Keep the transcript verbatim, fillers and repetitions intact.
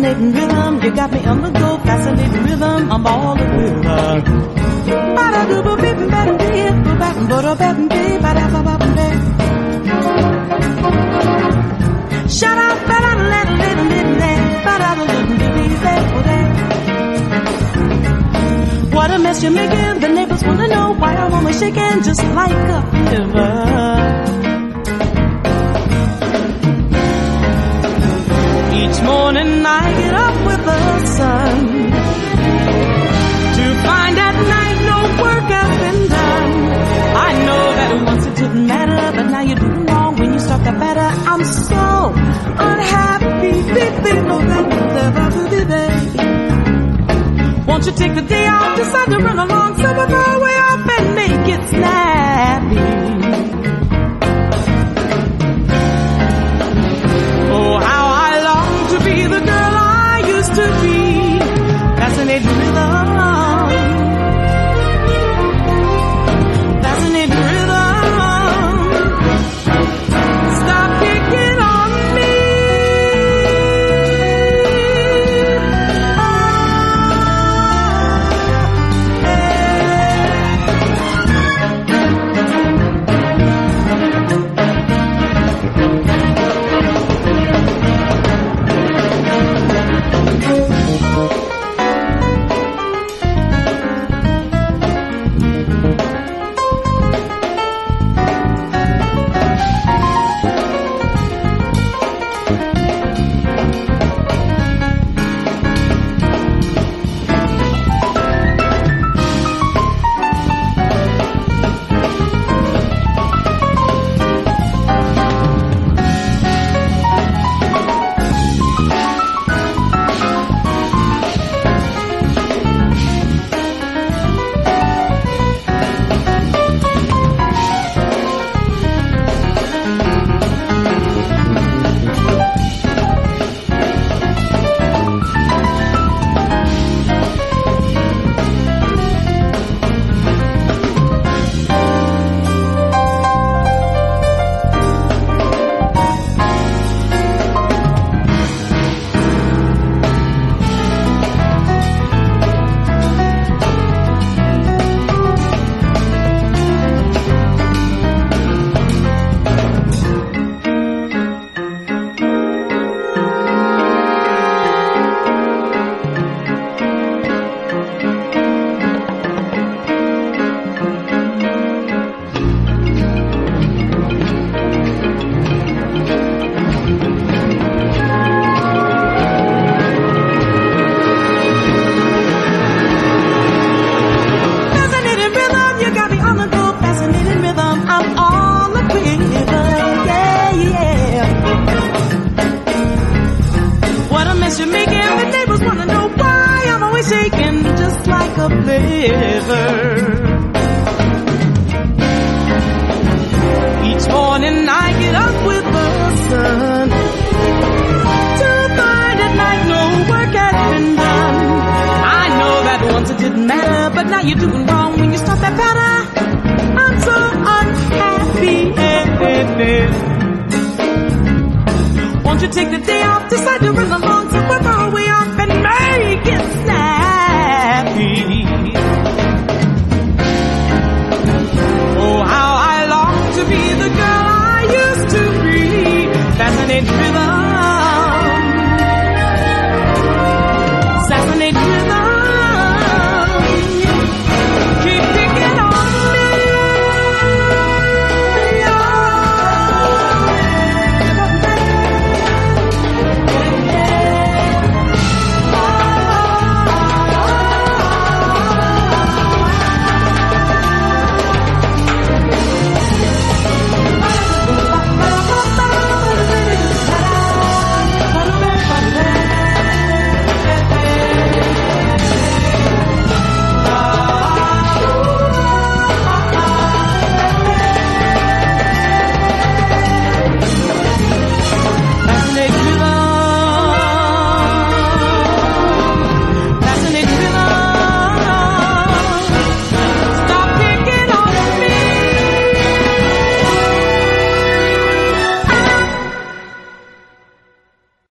fascinating rhythm. You got me on the go, fascinating rhythm. I'm all the rhythm. Shut up, what a mess you're making. The neighbors wanna know why I'm always shaking just like a river. Each morning I get up with the sun to find at night no work has been done. I know that once it didn't matter, but now you're doing wrong when you start to batter. I'm so unhappy. Won't you take the day off, decide to run along, so we'll go way off and make it snappy. Oh, how I long to be the girl I used to be. Fascinating rhythm. Fascinating rhythm. Stop kicking on me. Each morning I get up with the sun to find at night no work has been done. I know that once it didn't matter, but now you're doing wrong when you start that patter. I'm so unhappy. Won't you take the day off to